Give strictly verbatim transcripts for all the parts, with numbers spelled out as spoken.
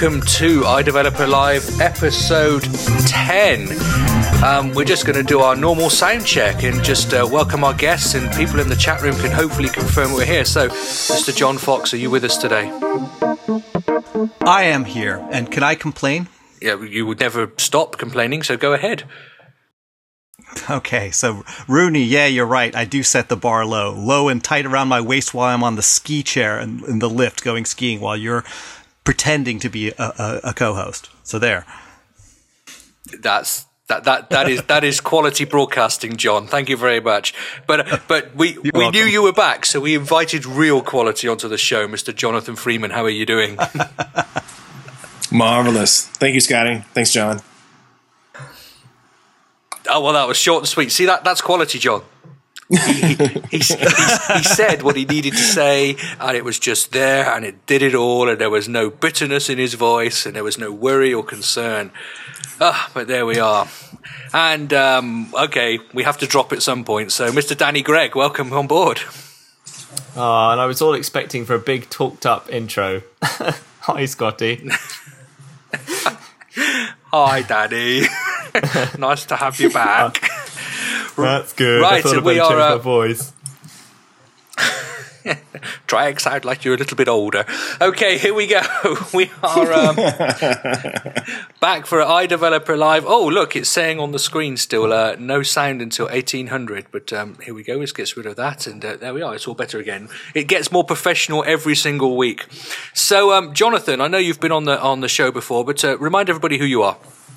welcome to iDeveloper Live episode ten. Um, we're just going to do our normal sound check and just uh, welcome our guests, and people in the chat room can hopefully confirm we're here. So, Mister John Fox, are you with us today? I am here, and can I complain? Yeah, you would never stop complaining, so go ahead. Okay, so Rooney, yeah, you're right. I do set the bar low, low and tight around my waist while I'm on the ski chair and in the lift going skiing while you're pretending to be a, a, a co-host. So there. That's that that that is that is quality broadcasting, John. Thank you very much. But but we we welcome. knew you were back, so we invited real quality onto the show. Mister Jonathan Freeman, how are you doing? Marvelous. Thank you, Scotty. Thanks, John. Oh, well, that was short and sweet. See, that that's quality, John. He, he, he, he, he said what he needed to say, and it was just there, and it did it all, and there was no bitterness in his voice, and there was no worry or concern. Ah, but there we are. And, um, okay, we have to drop at some point. So, Mister Danny Gregg, welcome on board. Oh, and I was all expecting for a big talked-up intro. Hi, Scotty. Hi, Danny. Nice to have you back. That's good. Right, I thought so I'd we better are. change Uh, my voice. Try and sound like you're a little bit older. Okay, here we go. We are um, back for iDeveloper Live. Oh, look, it's saying on the screen still uh, no sound until eighteen hundred. But um, here we go. Let's get rid of that, and uh, there we are. It's all better again. It gets more professional every single week. So, um, Jonathan, I know you've been on the on the show before, but uh, remind everybody who you are.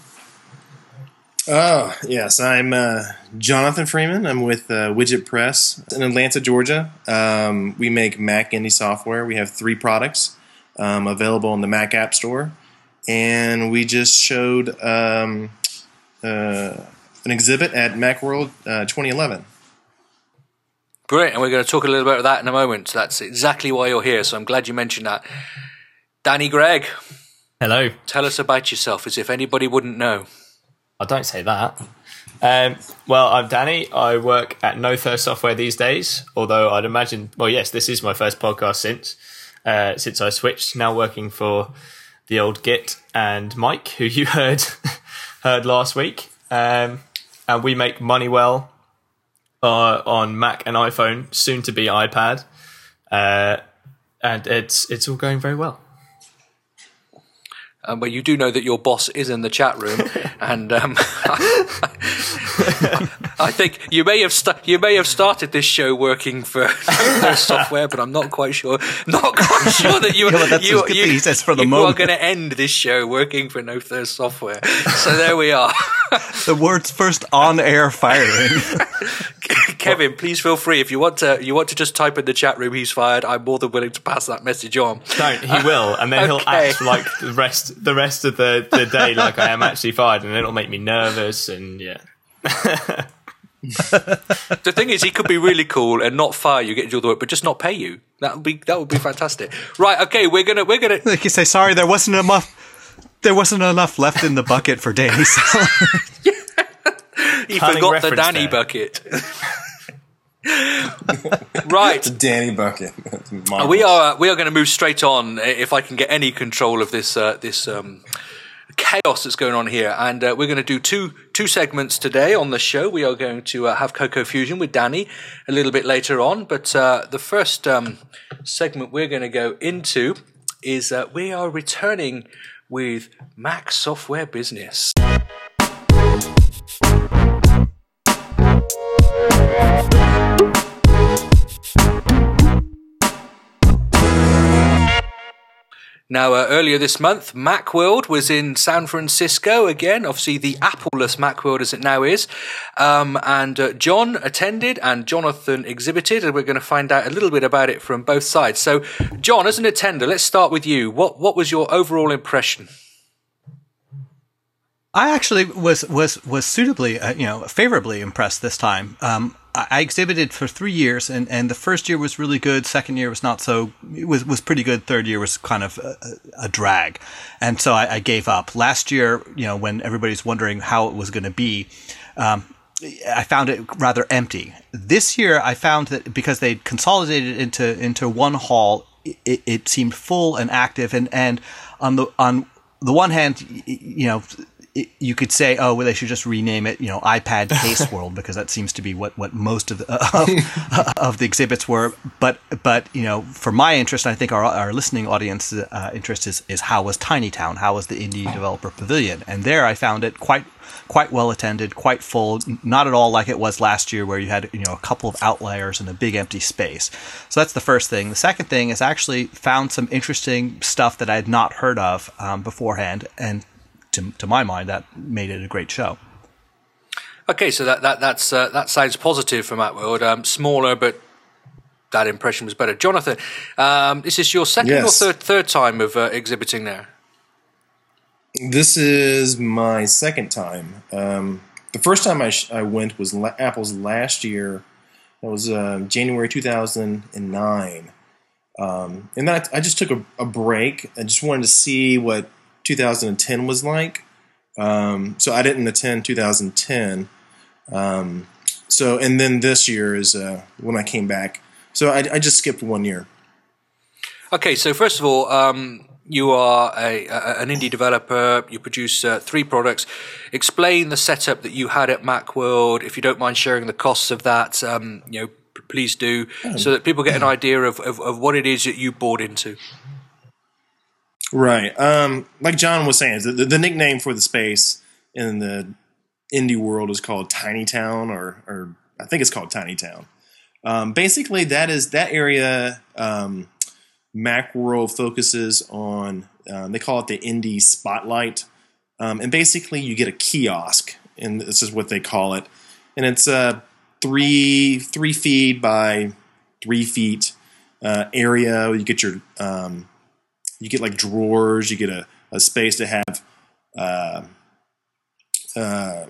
Oh, yes. I'm uh, Jonathan Freeman. I'm with uh, Widget Press in Atlanta, Georgia. Um, we make Mac indie software. We have three products um, available in the Mac App Store. And we just showed um, uh, an exhibit at Macworld uh, twenty eleven. Great, and we're going to talk a little bit about that in a moment. That's exactly why you're here, so I'm glad you mentioned that. Danny Gregg. Hello. Tell us about yourself, as if anybody wouldn't know. I don't say that. Um, well, I'm Danny. I work at No Thirst Software these days, although I'd imagine, well, yes, this is my first podcast since uh, since I switched, now working for the old Git and Mike, who you heard heard last week. Um, and we make Moneywell uh, on Mac and iPhone, soon to be iPad. Uh, and it's it's all going very well. Um, but you do know that your boss is in the chat room, and um, I think you may have st- you may have started this show working for software, but I'm not quite sure. Not quite sure that you Yeah, you, you, you, he says for the you moment. are going to end this show working for No Thirst Software. So there we are. The world's first on-air firing. Kevin, please feel free if you want to. You want to just type in the chat room. He's fired. I'm more than willing to pass that message on. Don't, he will, and then he'll Okay. act like the rest the rest of the, the day like I am actually fired, and it'll make me nervous, and yeah. The thing is, he could be really cool and not fire you, get you all the work, but just not pay you. That would be that would be fantastic. Right? Okay, we're gonna we're gonna. Like you say, sorry, there wasn't enough. There wasn't enough left in the bucket for Danny's salary. He Cunning forgot the reference Danny there. bucket. Right. The Danny bucket. Uh, we are we are going to move straight on. If I can get any control of this uh, this um, chaos that's going on here, and uh, we're going to do two two segments today on the show. We are going to uh, have Cocoa Fusion with Danny a little bit later on, but uh, the first um, segment we're going to go into is uh, we are returning with Mac Software Business. Now, uh, earlier this month, Macworld was in San Francisco again, obviously the Apple-less Macworld as it now is. Um, and uh, John attended and Jonathan exhibited, and we're going to find out a little bit about it from both sides. So, John, as an attender, let's start with you. What what was your overall impression? I actually was was was suitably, uh, you know, favorably impressed this time. Um, I, I exhibited for three years, and, and the first year was really good. Second year was not so. It was was pretty good. Third year was kind of a, a drag, and so I, I gave up. Last year, you know, when everybody's wondering how it was going to be, um, I found it rather empty. This year, I found that because they consolidated into into one hall, it, it seemed full and active, and and on the on the one hand, you know, you could say, oh, well, they should just rename it, you know, iPad Case World, because that seems to be what, what most of the, of, of the exhibits were. But, but you know, for my interest, I think our our listening audience uh, interest is, is how was Tiny Town? How was the Indie Developer Pavilion? And there I found it quite quite well attended, quite full, not at all like it was last year where you had, you know, a couple of outliers and a big empty space. So that's the first thing. The second thing is I actually found some interesting stuff that I had not heard of um, beforehand, and To, to my mind, that made it a great show. Okay, so that that that's uh, that sounds positive for Macworld. Um, smaller, but that impression was better. Jonathan, um, this is your second Yes. or third third time of uh, exhibiting there. This is my second time. Um, the first time I, sh- I went was la- Apple's last year. That was uh, January two thousand nine. Um, and then I, I just took a, a break. I just wanted to see what two thousand ten was like. Um, so I didn't attend two thousand ten. Um, so, and then this year is uh, when I came back. So I, I just skipped one year. Okay, so first of all, um, you are a, a an indie developer. You produce uh, three products. Explain the setup that you had at Macworld. If you don't mind sharing the costs of that, um, you know, p- please do, so that people get an idea of, of, of what it is that you bought into. Right. Um, like John was saying, the, the nickname for the space in the indie world is called Tiny Town, or, or I think it's called Tiny Town. Um, basically, that is that area. Um, Macworld focuses on. Um, they call it the Indie Spotlight, um, and basically, you get a kiosk, and this is what they call it, and it's a three three feet by three feet uh, area. You get your um, You get like drawers. You get a, a space to have uh, uh,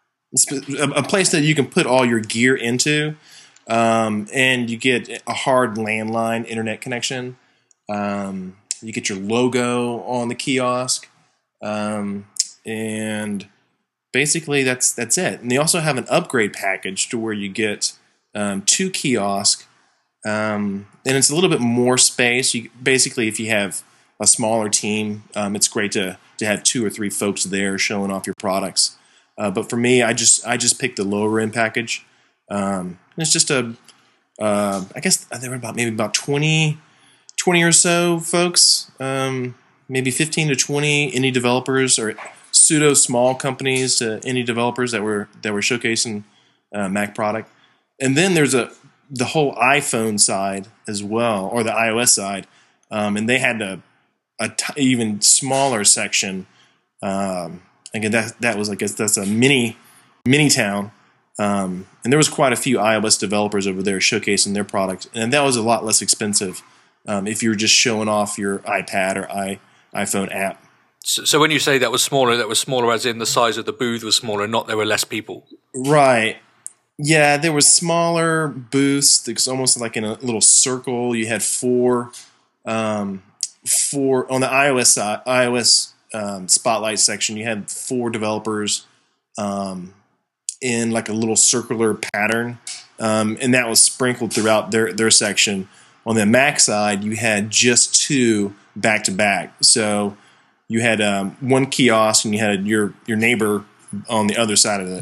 a place that you can put all your gear into, um, and you get a hard landline internet connection. Um, you get your logo on the kiosk, um, and basically that's that's it. And they also have an upgrade package to where you get um, two kiosks. Um, and it's a little bit more space. You basically, if you have a smaller team, um, it's great to to have two or three folks there showing off your products. Uh, but for me, I just I just picked the lower end package. Um, it's just a, uh, I guess there were about maybe about twenty, twenty or so folks, um, maybe fifteen to twenty indie developers or pseudo small companies to indie developers that were that were showcasing uh, Mac product. And then there's a the whole iPhone side as well, or the iOS side, um, and they had a, a t- even smaller section. Um, again, that that was I guess that's a mini mini town, um, and there was quite a few iOS developers over there showcasing their product, and that was a lot less expensive um, if you were just showing off your iPad or i iPhone app. So, so when you say that was smaller, that was smaller as in the size of the booth was smaller, not there were less people. Right. Yeah, there was smaller booths. It was almost like in a little circle. You had four, um, four on the iOS side, iOS um, Spotlight section. You had four developers um, in like a little circular pattern, um, and that was sprinkled throughout their their section. On the Mac side, you had just two back to back. So you had um, one kiosk, and you had your your neighbor on the other side of it.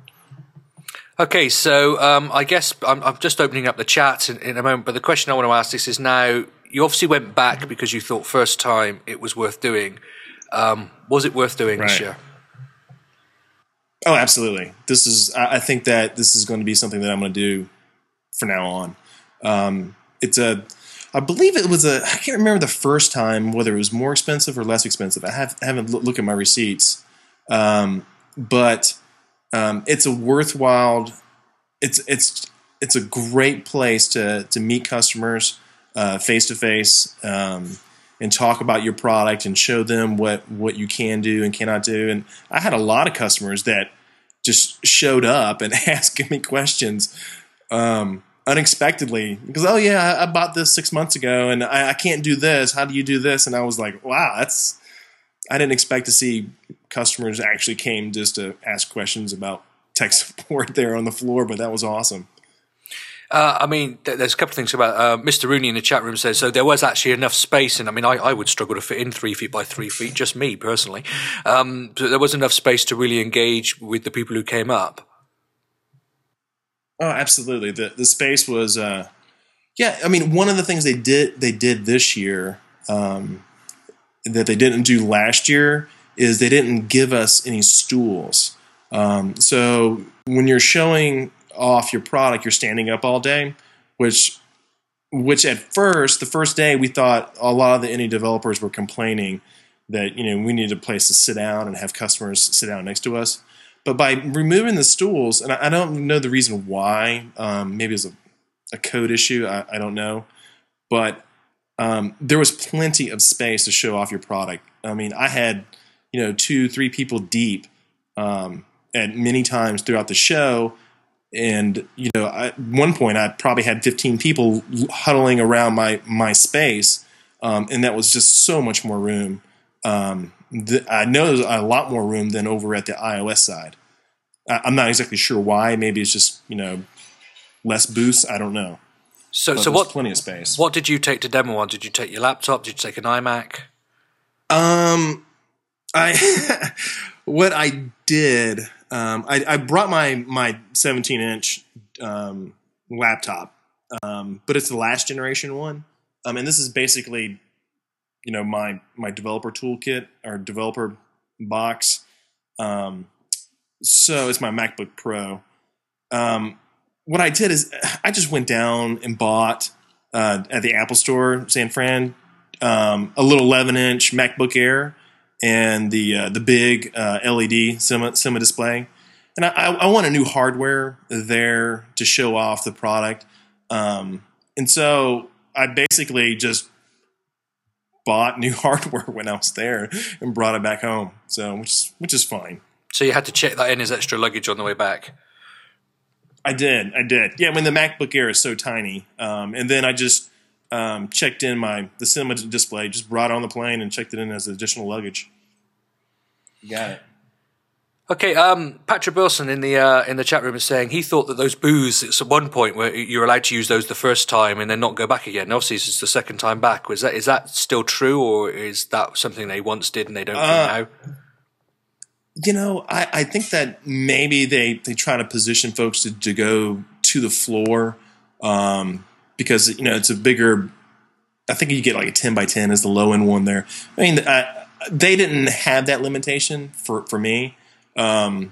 Okay, so um, I guess I'm, I'm just opening up the chat in, in a moment, but the question I want to ask this is now, you obviously went back because you thought first time it was worth doing. Um, was it worth doing Right. this year? Oh, absolutely. This is, I I think that this is going to be something that I'm going to do from now on. Um, it's a, I believe it was a, I can't remember the first time, whether it was more expensive or less expensive. I, have, I haven't looked at my receipts. Um, but Um, it's a worthwhile. It's it's it's a great place to to meet customers face to face and talk about your product and show them what what you can do and cannot do. And I had a lot of customers that just showed up and asked me questions um, unexpectedly because oh yeah, I, I bought this six months ago and I, I can't do this. How do you do this? And I was like, wow, that's. I didn't expect to see customers actually came just to ask questions about tech support there on the floor, but that was awesome. Uh, I mean, th- there's a couple of things about uh, Mister Rooney in the chat room says so. There was actually enough space, and I mean, I, I would struggle to fit in three feet by three feet, just me personally. Um, so there was enough space to really engage with the people who came up. Oh, absolutely. The the space was, uh, yeah. I mean, one of the things they did they did this year um, that they didn't do last year is they didn't give us any stools. Um, so when you're showing off your product, you're standing up all day, which which at first, the first day, we thought a lot of the indie developers were complaining that, you know, we needed a place to sit down and have customers sit down next to us. But by removing the stools, and I, I don't know the reason why, um, maybe it's a, a code issue, I, I don't know, but um, there was plenty of space to show off your product. I mean, I had, you know, two, three people deep um, at many times throughout the show. And, you know, at one point I probably had fifteen people huddling around my, my space, um, and that was just so much more room. Um, th- I know there's a lot more room than over at the iOS side. I- I'm not exactly sure why. Maybe it's just, you know, less booths. I don't know. So, But so there's what? plenty of space. What did you take to demo on? Did you take your laptop? Did you take an iMac? Um, I what I did, um, I, I brought my my seventeen inch um, laptop, um, but it's the last generation one, um, and this is basically, you know, my my developer toolkit or developer box. Um, so it's my MacBook Pro. Um, what I did is I just went down and bought uh, at the Apple Store, San Fran, um, a little eleven inch MacBook Air and the uh, the big uh, L E D cinema, cinema display. And I, I want a new hardware there to show off the product. Um, and so I basically just bought new hardware when I was there and brought it back home. So which is, which is fine. So you had to check that in as extra luggage on the way back. I did. I did. Yeah, when the MacBook Air is so tiny. Um, and then I just um, checked in my the cinema display, just brought it on the plane and checked it in as additional luggage. You got it. Okay, um, Patrick Wilson in the uh, in the chat room is saying he thought that those booths at one point where you were allowed to use those the first time and then not go back again. Obviously, this is the second time back. Was that is that still true, or is that something they once did and they don't Uh, do now? You know, I, I think that maybe they, they try to position folks to, to go to the floor um, because, you know, it's a bigger – I think you get like a ten by ten as the low-end one there. I mean, I, they didn't have that limitation for, for me. Um,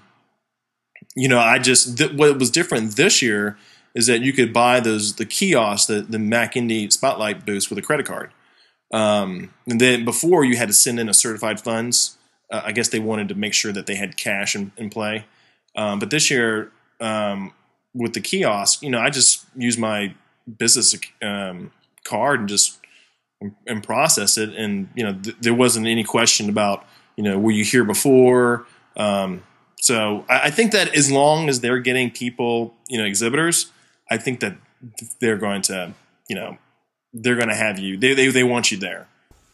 you know, I just th- – what was different this year is that you could buy those the kiosks, the, the Mac Indie Spotlight booths with a credit card. Um, and then before you had to send in a certified funds – Uh, I guess they wanted to make sure that they had cash in, in play. Um, but this year, um, with the kiosk, you know, I just use my business um, card and just and process it. And, you know, th- there wasn't any question about, you know, were you here before? Um, so I, I think that as long as they're getting people, you know, exhibitors, I think that they're going to, you know, they're going to have you. They, they, they want you there.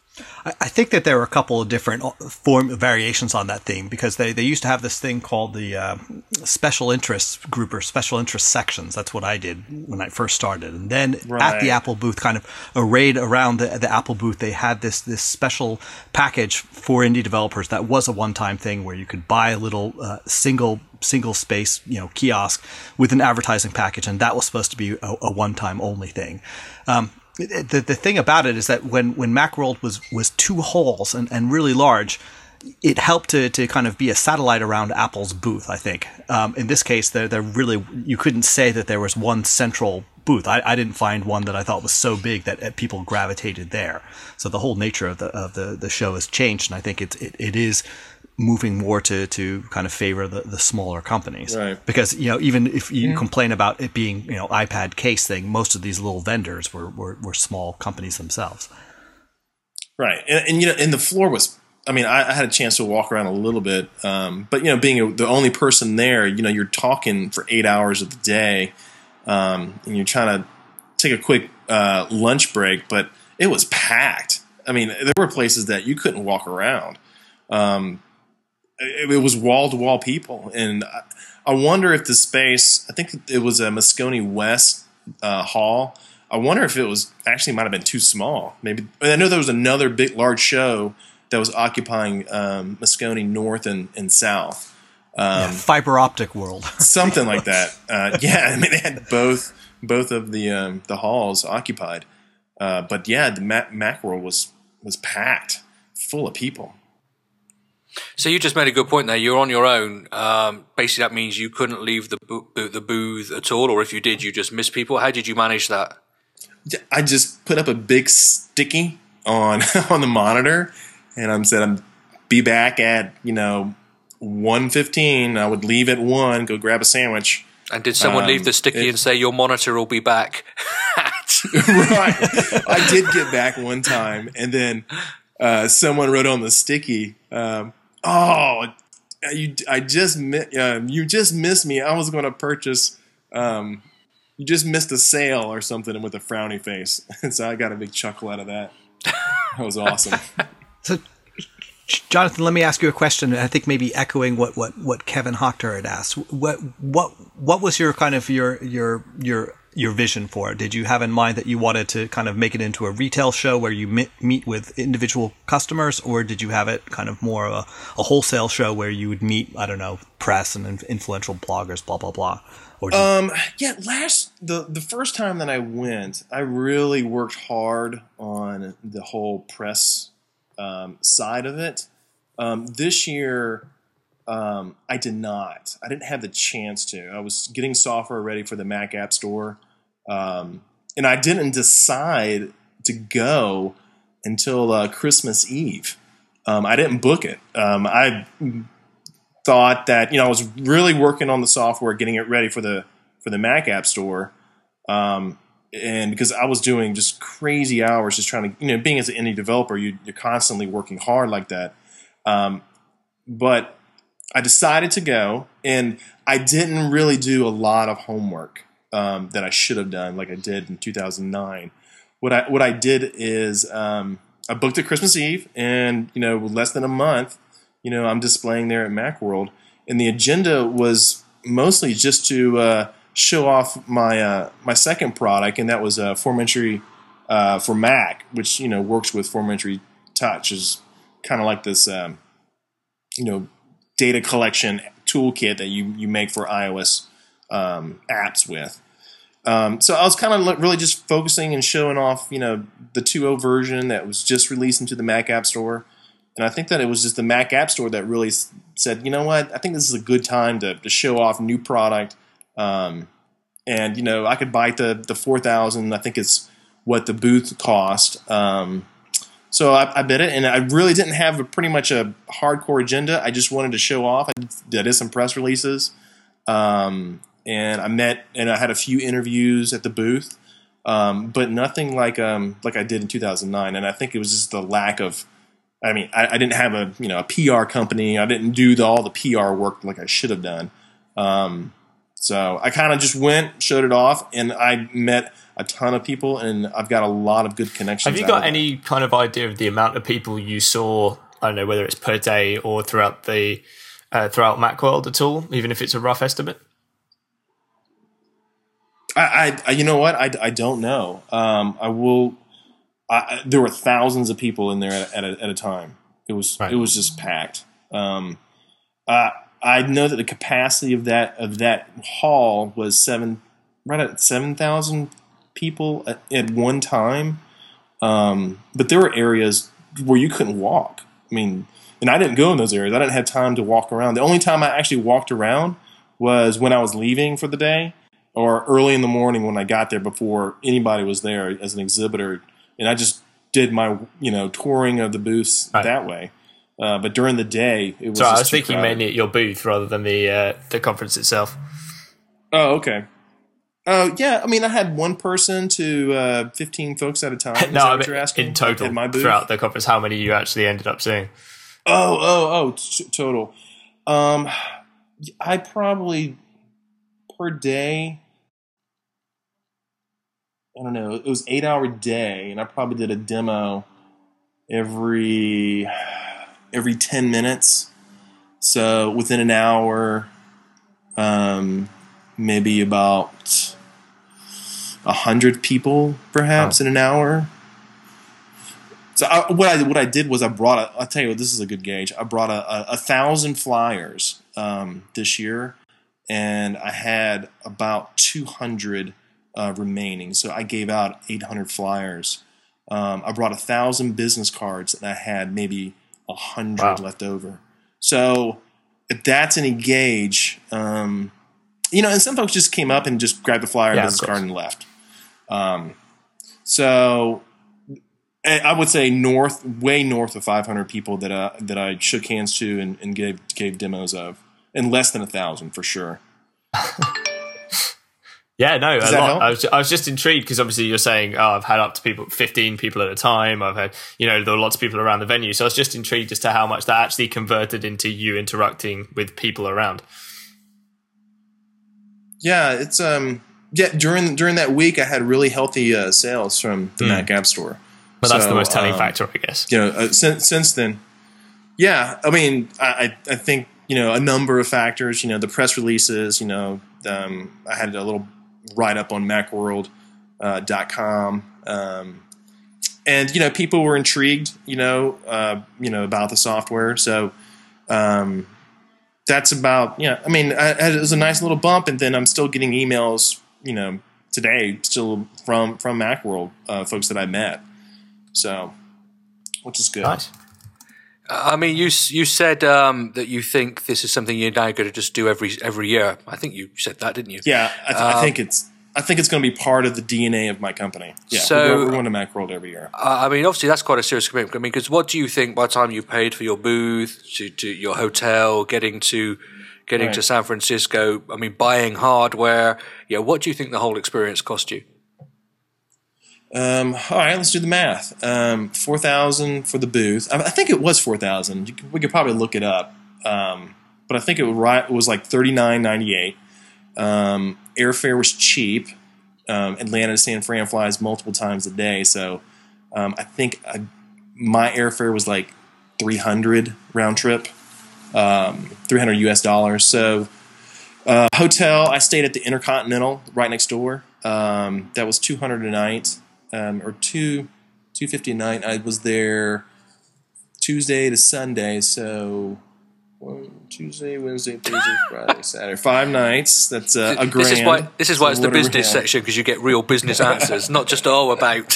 I think that there were a couple of different form variations on that theme because they, they used to have this thing called the uh, special interest group or special interest sections. That's what I did when I first started. And then Right. at the Apple booth, kind of arrayed around the, the Apple booth, they had this this special package for indie developers that was a one-time thing where you could buy a little uh, single single space, you know, kiosk with an advertising package, and that was supposed to be a, a one-time only thing. Um, The, the thing about it is that when, when Macworld was, was two halls and, and really large, it helped to, to kind of be a satellite around Apple's booth, I think. Um, in this case, they're, they're really, you couldn't say that there was one central booth. I, I didn't find one that I thought was so big that uh, people gravitated there. So the whole nature of the, of the, the show has changed, and I think it, it, it is moving more to, to kind of favor the, the smaller companies. Right. Because, you know, even if you yeah. complain about it being, you know, iPad case thing, most of these little vendors were, were, were small companies themselves. Right. And, and, you know, and the floor was, I mean, I, I had a chance to walk around a little bit, um, but, you know, being a, the only person there, you know, you're talking for eight hours of the day, um, and you're trying to take a quick uh, lunch break, but it was packed. I mean, there were places that you couldn't walk around. Um, It, it was wall-to-wall people, and I, I wonder if the space, I think it was a Moscone West uh, hall. I wonder if it was actually might have been too small. Maybe I know there was another big, large show that was occupying um, Moscone North and, and South. Um, yeah, fiber optic world, something like that. Uh, yeah, I mean they had both both of the um, the halls occupied. Uh, but yeah, the Mac, Macworld was was packed, full of people. So you just made a good point there. You're on your own. Um, basically, that means you couldn't leave the bo- the booth at all, or if you did, you just missed people. How did you manage that? I just put up a big sticky on on the monitor, and I said, "I'm be back at you know one fifteen." I would leave at one, go grab a sandwich. And did someone um, leave the sticky it, and say your monitor will be back? Right. I did get back one time, and then uh, someone wrote on the sticky, um, "Oh, you, I just uh, you just missed me. I was going to purchase. Um, you just missed a sale or something," with a frowny face. And so I got a big chuckle out of that. That was awesome. So, Jonathan, let me ask you a question. I think maybe echoing what, what, what Kevin Hochter had asked. What what what was your kind of your your your your vision for it? Did you have in mind that you wanted to kind of make it into a retail show where you meet, meet with individual customers, or did you have it kind of more of a, a wholesale show where you would meet, I don't know, press and influential bloggers, blah blah blah? Or um, yeah, last the the first time that I went, I really worked hard on the whole press um, side of it. Um, this year, um, I did not. I didn't have the chance to. I was getting software ready for the Mac App Store. Um, and I didn't decide to go until uh, Christmas Eve. Um, I didn't book it. Um, I thought that, you know, I was really working on the software, getting it ready for the for the Mac App Store. Um, and because I was doing just crazy hours just trying to, you know, being as an indie developer, you, you're constantly working hard like that. Um, but I decided to go, and I didn't really do a lot of homework. Um, that I should have done, like I did in two thousand nine. What I what I did is um, I booked it Christmas Eve, and you know, less than a month, you know, I'm displaying there at Macworld, and the agenda was mostly just to uh, show off my uh, my second product, and that was uh, Formentry uh, for Mac, which you know works with Formentry Touch, is kind of like this um, you know data collection toolkit that you you make for iOS. Um, apps with. Um, so I was kind of really just focusing and showing off, you know, the two point oh version that was just released into the Mac App Store. And I think that it was just the Mac App Store that really said, you know what, I think this is a good time to, to show off new product. Um, and, you know, I could buy the, the four thousand, I think it's what the booth cost. Um, so I, I bid it, and I really didn't have a, pretty much a hardcore agenda. I just wanted to show off. I did, I did some press releases. Um, And I met and I had a few interviews at the booth, um, but nothing like um, like I did in two thousand nine. And I think it was just the lack of. I mean, I, I didn't have a you know a P R company. I didn't do the, all the P R work like I should have done. Um, so I kind of just went, showed it off, and I met a ton of people, and I've got a lot of good connections. Have you got any kind of idea of the amount of people you saw? I don't know whether it's per day or throughout the uh, throughout Macworld at all, even if it's a rough estimate. I, I, you know what? I, I don't know. Um, I will. I, there were thousands of people in there at, at, a, at a time. It was right. It was just packed. Um, uh, I know that the capacity of that of that hall was seven, right at seven thousand people at, at one time. Um, but there were areas where you couldn't walk. I mean, and I didn't go in those areas. I didn't have time to walk around. The only time I actually walked around was when I was leaving for the day, or early in the morning when I got there before anybody was there as an exhibitor, and I just did my you know touring of the booths right. that way. Uh, but during the day, it was. So just I was thinking crowded. mainly at your booth rather than the uh, the conference itself. Oh, okay. Oh, uh, yeah. I mean, I had one person to uh, fifteen folks at a time. Is no, that I what mean, you're asking? in total at my booth? Throughout the conference, how many you actually ended up seeing? Oh, oh, oh, t- total. Um, I probably per day. I don't know. It was eight hour day, and I probably did a demo every every ten minutes. So within an hour, um, maybe about a hundred people perhaps oh. in an hour. So I, what I what I did was I brought a, I'll tell you what, this is a good gauge. I brought a, a, a thousand flyers um, this year, and I had about two hundred uh, remaining. So I gave out eight hundred flyers. Um, I brought a thousand business cards, and I had maybe a hundred wow. left over. So if that's any gauge, um, you know, and some folks just came up and just grabbed the flyer, yeah, business card, and left. Um, so. I would say north, way north of five hundred people that uh, that I shook hands to and, and gave gave demos of, and less than a thousand for sure. Yeah, no, Does a that lot. help? I was I was just intrigued because obviously you're saying, oh, I've had up to people, fifteen people at a time. I've had, you know, there were lots of people around the venue, so I was just intrigued as to how much that actually converted into you interacting with people around. Yeah, it's um, yeah. During during that week, I had really healthy uh, sales from the mm. Mac App Store. But that's so, the most telling um, factor, I guess. You know, uh, since since then, yeah. I mean, I I think you know a number of factors. You know, the press releases. You know, um, I had a little write up on Macworld dot com, uh, um, and you know, people were intrigued. You know, uh, you know about the software. So um, that's about yeah. I mean, I, it was a nice little bump, and then I'm still getting emails. You know, today still from from Macworld uh, folks that I met. So, which is good. Nice. I mean, you you said um, that you think this is something you're now going to just do every every year. I think you said that, didn't you? Yeah, I, th- um, I think it's I think it's going to be part of the D N A of my company. Yeah, so, we're, we're going to Macworld every year. Uh, I mean, obviously that's quite a serious commitment. I mean, because what do you think by the time you paid for your booth, to, to your hotel, getting to getting right. to San Francisco? I mean, buying hardware. Yeah, what do you think the whole experience cost you? Um, all right, let's do the math. Um, four thousand for the booth. I, I think it was four thousand. We could probably look it up, um, but I think it was right. It was like thirty nine ninety eight. Um, airfare was cheap. Um, Atlanta to San Fran flies multiple times a day, so um, I think I, my airfare was like three hundred round trip, um, three hundred U S dollars. So uh, hotel, I stayed at the Intercontinental right next door. Um, that was two hundred a night. Um, or two, two fifty a night. I was there Tuesday to Sunday, so one, Tuesday, Wednesday, Thursday, Friday, Saturday, five nights. That's uh, a grand. This is why. This is so why it's the business section, because you get real business answers, not just oh about.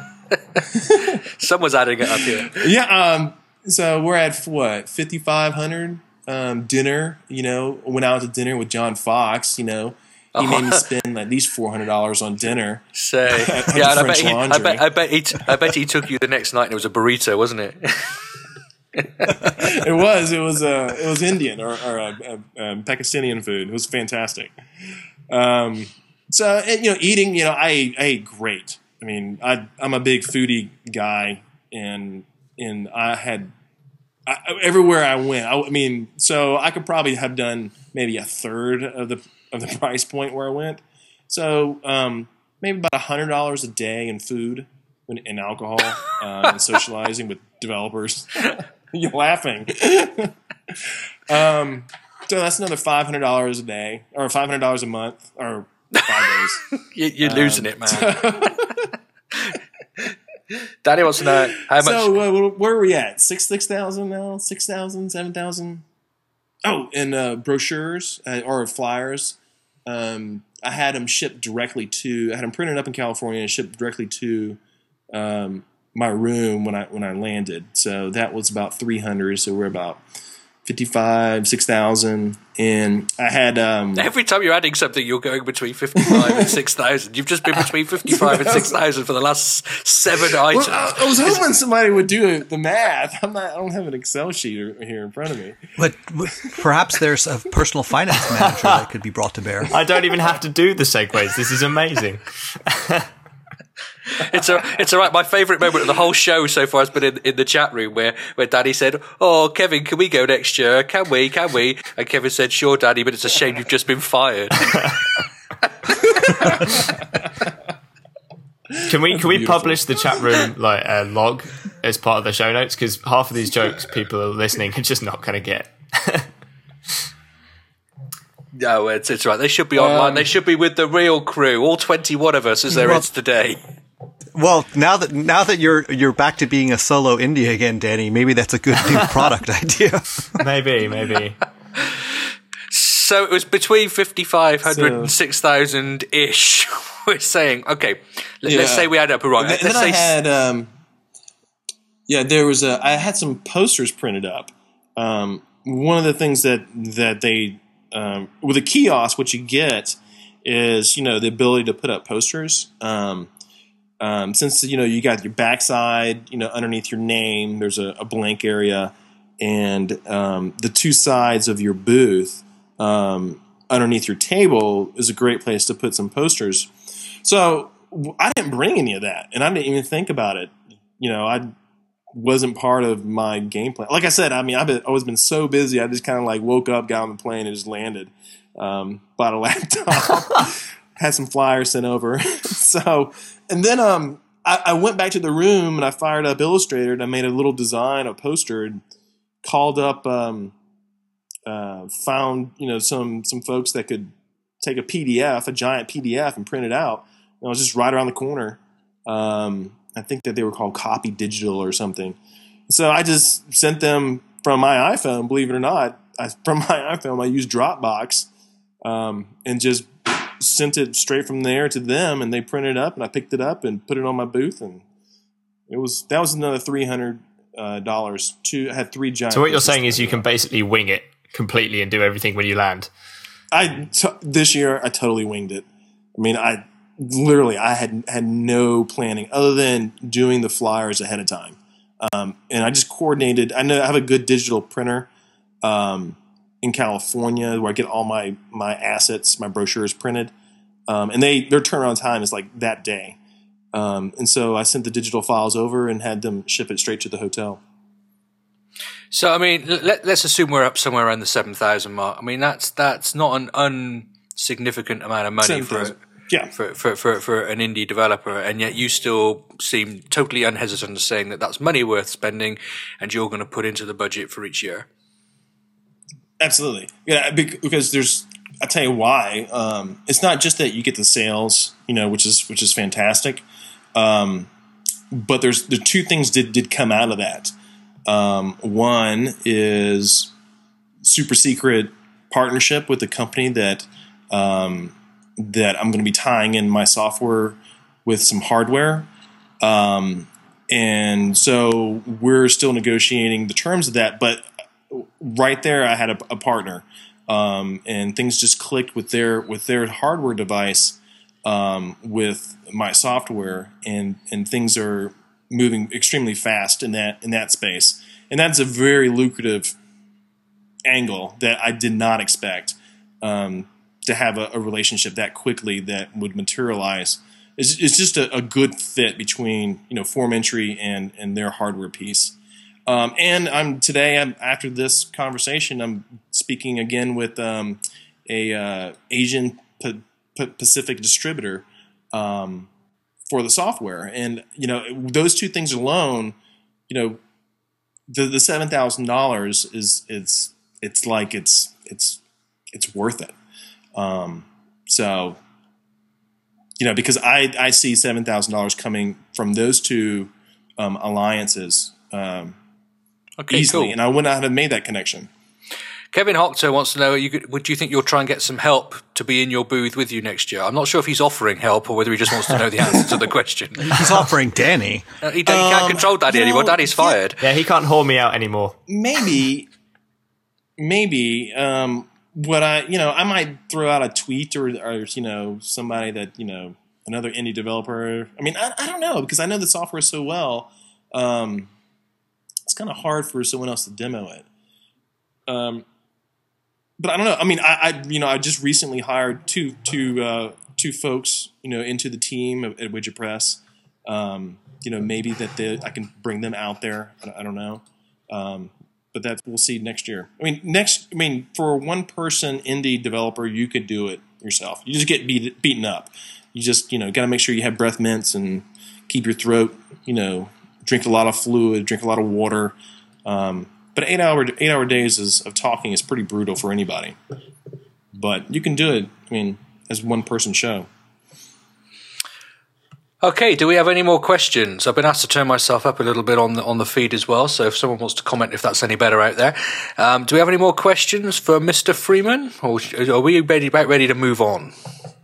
Someone's adding it up here. Yeah. Um. So we're at what fifty five hundred. Um. Dinner. You know, went out to dinner with John Fox. You know. He made me spend at least four hundred dollars on dinner. So yeah, and I bet, he, I bet I bet he t- I bet he took you the next night and it was a burrito, wasn't it? It was. It was. Uh, it was Indian or, or uh, uh, um, Pakistani food. It was fantastic. Um, so and, you know, eating. You know, I ate, I ate great. I mean, I, I'm a big foodie guy, and and I had I, everywhere I went. I, I mean, so I could probably have done maybe a third of the. of the price point where I went. So um, maybe about one hundred dollars a day in food and alcohol uh, and socializing with developers. You're laughing. um, so that's another five hundred dollars a day or five hundred dollars a month or five days. You're losing um, it, man. Danny wants to know how much. So uh, where are we at? Six, six thousand now? Six thousand, seven thousand? Oh, and uh, brochures uh, or flyers. Um, I had them shipped directly to. I had them printed up in California and shipped directly to um, my room when I when I landed. So that was about three hundred. So we're about fifty-five, six thousand, and I had. Um, Every time you're adding something, you're going between fifty-five and six thousand. You've just been between fifty-five and six thousand for the last seven items. Well, I, I was hoping somebody would do the math. I'm not. I don't have an Excel sheet here in front of me. But perhaps there's a personal finance manager that could be brought to bear. I don't even have to do the segues. This is amazing. It's a, it's all right. My favourite moment of the whole show so far has been in, in the chat room where, where Daddy said, "Oh, Kevin, can we go next year? Can we? Can we?" And Kevin said, "Sure, Daddy, but it's a shame you've just been fired." Can we can we publish the chat room like a log as part of the show notes? Because half of these jokes people are listening are just not going to get. No, it's it's right. They should be online. Um, they should be with the real crew, all twenty-one of us, as there Well- is today. Well, now that now that you're you're back to being a solo indie again, Danny, maybe that's a good new product idea. Maybe, maybe. So it was between fifty-five hundred So- and six thousand ish. We're saying, okay, let, us Yeah. say we had up wrong. And Let's then I say had, um, yeah, there was a. I had some posters printed up. Um, one of the things that that they um, with a kiosk, what you get is you know the ability to put up posters. Um, um, since you know you got your backside, you know underneath your name, there's a, a blank area, and um, the two sides of your booth um, underneath your table is a great place to put some posters. So I didn't bring any of that, and I didn't even think about it. You know, I wasn't part of my game plan. Like I said, I mean, I've been, always been so busy. I just kind of like woke up, got on the plane, and just landed. Um, bought a laptop, had some flyers sent over. So, and then um, I, I went back to the room and I fired up Illustrator and I made a little design, a poster, and called up, um, uh, found you know some some folks that could take a P D F, a giant P D F, and print it out. And I was just right around the corner. Um, I think that they were called Copy Digital or something. So I just sent them from my iPhone, believe it or not. I, from my iPhone, I used Dropbox um, and just sent it straight from there to them, and they printed it up, and I picked it up and put it on my booth, and it was that was another three hundred uh, dollars. Two I had three giant. So what you're posters saying is you printed can up. basically wing it completely and do everything when you land. I t- this year I totally winged it. I mean, I literally I had had no planning other than doing the flyers ahead of time, um, and I just coordinated. I know I have a good digital printer um, in California where I get all my my assets, my brochures printed, um, and they their turnaround time is like that day. Um, and so I sent the digital files over and had them ship it straight to the hotel. So I mean, let, let's assume we're up somewhere around the seven thousand mark. I mean, that's that's not an insignificant amount of money for, seven thousand. Yeah. for for for for an indie developer, and yet you still seem totally unhesitant in saying that that's money worth spending, and you're going to put into the budget for each year. Absolutely. Yeah, bec- because there's I'll tell you why. Um, it's not just that you get the sales, you know, which is which is fantastic. Um, but there's the two things did did come out of that. Um, one is super secret partnership with a company that um, that I'm going to be tying in my software with some hardware. Um, and so we're still negotiating the terms of that, but right there I had a, a partner, um, and things just clicked with their, with their hardware device, um, with my software, and, and things are moving extremely fast in that, in that space. And that's a very lucrative angle that I did not expect, um, to have a, a relationship that quickly that would materialize. It's, it's just a, a good fit between, you know, Formentry and, and their hardware piece. Um, and I'm today, I'm, after this conversation, I'm speaking again with um, a uh, Asian P- P- Pacific distributor um, for the software. And, you know, those two things alone, you know, the, the seven thousand dollars is, it's, it's like, it's, it's, it's worth it. Um, so, you know, because I, I see seven thousand dollars coming from those two um, alliances um, Okay, easily, cool. and I would not have made that connection. Kevin Hockter wants to know: you could, would you think you'll try and get some help to be in your booth with you next year? I'm not sure if he's offering help or whether he just wants to know the answer to the question. He's offering Danny. Uh, he, don't- he can't Um, control Daddy you know, anymore. Daddy's yeah. fired. Yeah, he can't haul me out anymore. Maybe, maybe um, what I, you know, I might throw out a tweet or, or, you know, somebody that, you know, another indie developer. I mean, I, I don't know, because I know the software so well. Um, it's kind of hard for someone else to demo it. Um, but I don't know. I mean, I, I you know, I just recently hired two, two, uh, two folks, you know, into the team at, at Widget Press. Um, you know, maybe that they, I can bring them out there. I, I don't know. Um, but that we'll see next year. I mean, next, I mean, for a one person indie developer, you could do it yourself. You just get beat, beaten up. You just, you know, got to make sure you have breath mints and keep your throat, you know, drink a lot of fluid, drink a lot of water. Um, but eight hour eight hour days is, of talking is pretty brutal for anybody. but you can do it, I mean, as one person show. Okay, do we have any more questions? I've been asked to turn myself up a little bit on the on the feed as well, so if someone wants to comment if that's any better out there. Um, do we have any more questions for Mister Freeman, or are we ready, about ready to move on?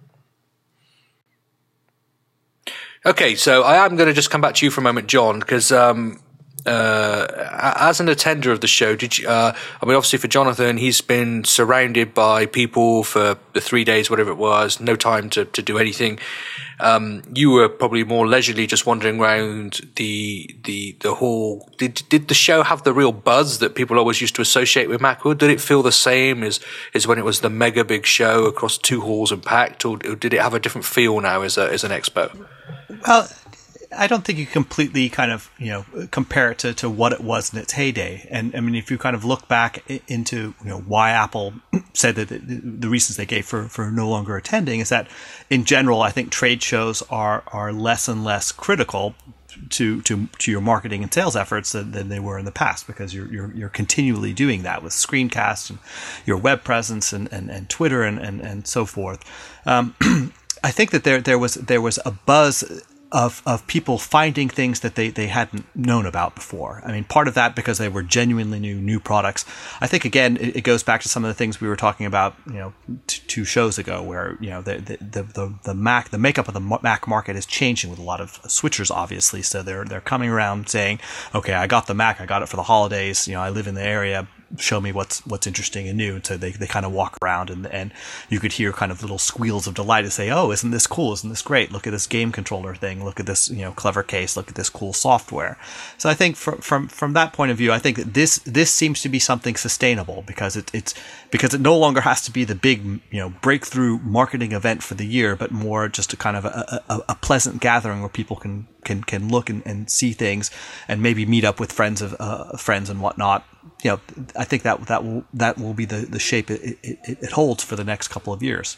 Okay, so I am going to just come back to you for a moment, John, because um, uh, as an attender of the show, did you? Uh, I mean, obviously for Jonathan, he's been surrounded by people for the three days, whatever it was, no time to, to do anything. Um, you were probably more leisurely, just wandering around the the the hall. Did did the show have the real buzz that people always used to associate with Macworld? Did it feel the same as as when it was the mega big show across two halls and packed, or, or did it have a different feel now as a as an expo? Well, I don't think you completely kind of, you know, compare it to, to what it was in its heyday. And I mean, if you kind of look back into, you know, why Apple said that the, the reasons they gave for, for no longer attending is that in general, I think trade shows are, are less and less critical to, to, to your marketing and sales efforts than, than they were in the past, because you're, you're, you're continually doing that with screencasts and your web presence and, and, and Twitter and, and, and so forth. Um, I think that there, there was, there was a buzz of of people finding things that they, they hadn't known about before. I mean, part of that because they were genuinely new new products. I think, again, it, it goes back to some of the things we were talking about, you know, t- two shows ago, where, you know, the the, the the Mac, the makeup of the Mac market is changing with a lot of switchers, obviously. So they're they're coming around saying, okay, I got the Mac, I got it for the holidays. You know, I live in the area. Show me what's what's interesting and new. And so they, they kind of walk around, and and you could hear kind of little squeals of delight to say, oh, isn't this cool? Isn't this great? Look at this game controller thing. Look at this, you know, clever case. Look at this cool software. So I think from from from that point of view, I think that this this seems to be something sustainable, because it, it's because it no longer has to be the big, you know, breakthrough marketing event for the year, but more just a kind of a, a, a pleasant gathering where people can can can look and, and see things, and maybe meet up with friends of uh, friends and whatnot. You know, I think that that will that will be the, the shape it, it, it holds for the next couple of years.